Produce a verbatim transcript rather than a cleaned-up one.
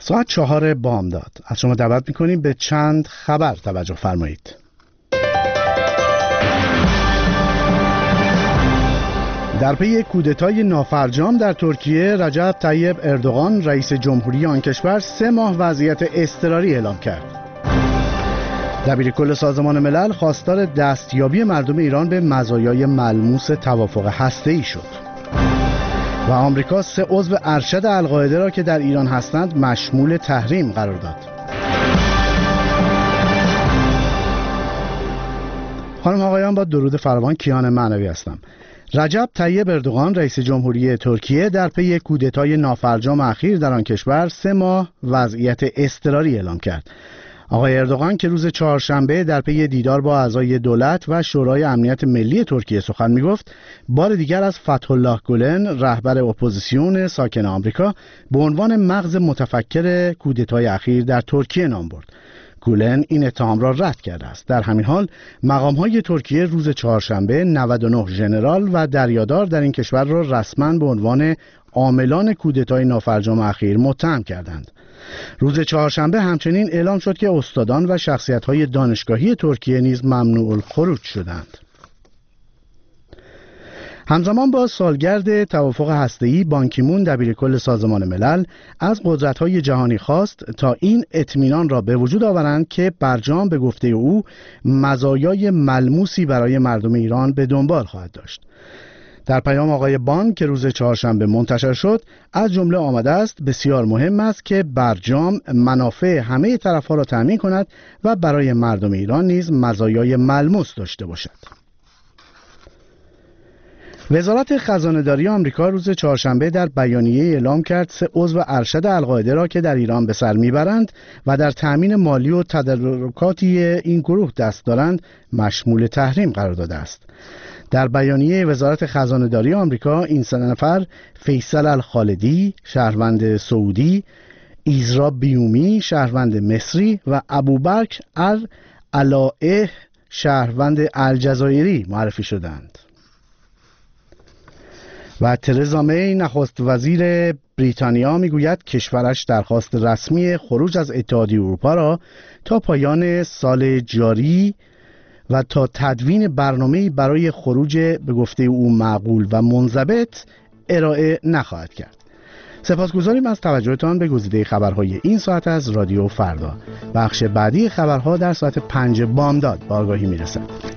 ساعت چهار بامداد از شما دعوت میکنیم به چند خبر توجه فرمایید. در پی کودتای نافرجام در ترکیه، رجب طیب اردوغان رئیس جمهوری آن کشور سه ماه وضعیت اضطراری اعلام کرد. دبیرکل سازمان ملل خواستار دستیابی مردم ایران به مزایای ملموس توافق هسته‌ای شد. و آمریکا سه عضو ارشد القاعده را که در ایران هستند مشمول تحریم قرار داد. خانم آقایان، با درود فراوان، کیان معنوی هستم. رجب طیب اردوغان رئیس جمهوری ترکیه در پی کودتای نافرجام اخیر در آن کشور سه ماه وضعیت اضطراری اعلام کرد. آقای اردوغان که روز چهارشنبه در پی دیدار با اعضای دولت و شورای امنیت ملی ترکیه سخن می‌گفت، بار دیگر از فتح الله گولن رهبر اپوزیسیون ساکن آمریکا به عنوان مغز متفکر کودتای اخیر در ترکیه نام برد. گولن این اتهام را رد کرده است. در همین حال مقام‌های ترکیه روز چهارشنبه نود و نه ژنرال و دریادار در این کشور را رسما به عنوان عاملان کودتای نافرجام اخیر متهم کردند. روز چهارشنبه همچنین اعلام شد که استادان و شخصیت‌های دانشگاهی ترکیه نیز ممنوع الخروج شدند. همزمان با سالگرد توافق هسته‌ای، بان کی مون دبیرکل سازمان ملل از قدرت‌های جهانی خواست تا این اطمینان را به وجود آورند که برجام به گفته او مزایای ملموسی برای مردم ایران به دنبال خواهد داشت. در پیام آقای بان که روز چهارشنبه منتشر شد، از جمله آمده است بسیار مهم است که برجام منافع همه طرف‌ها را تامین کند و برای مردم ایران نیز مزایای ملموس داشته باشد. وزارت خزانه‌داری آمریکا روز چهارشنبه در بیانیه اعلام کرد سه عضو ارشد القاعده را که در ایران به سر میبرند و در تأمین مالی و تدارکاتی این گروه دست دارند مشمول تحریم قرار داده است. در بیانیه وزارت خزانه‌داری آمریکا این سه نفر فیصل الخالدی شهروند سعودی، ایزرا بیومی شهروند مصری و ابوبکر العلائح شهروند الجزایری معرفی شدند. و ترزا می نخست وزیر بریتانیا میگوید کشورش درخواست رسمی خروج از اتحادیه اروپا را تا پایان سال جاری و تا تدوین برنامه‌ای برای خروج به گفته او معقول و منضبط ارائه نخواهد کرد. سپاسگزاریم از توجهتان به گزیده خبرهای این ساعت از رادیو فردا. بخش بعدی خبرها در ساعت پنج بامداد به آگاهی میرسد.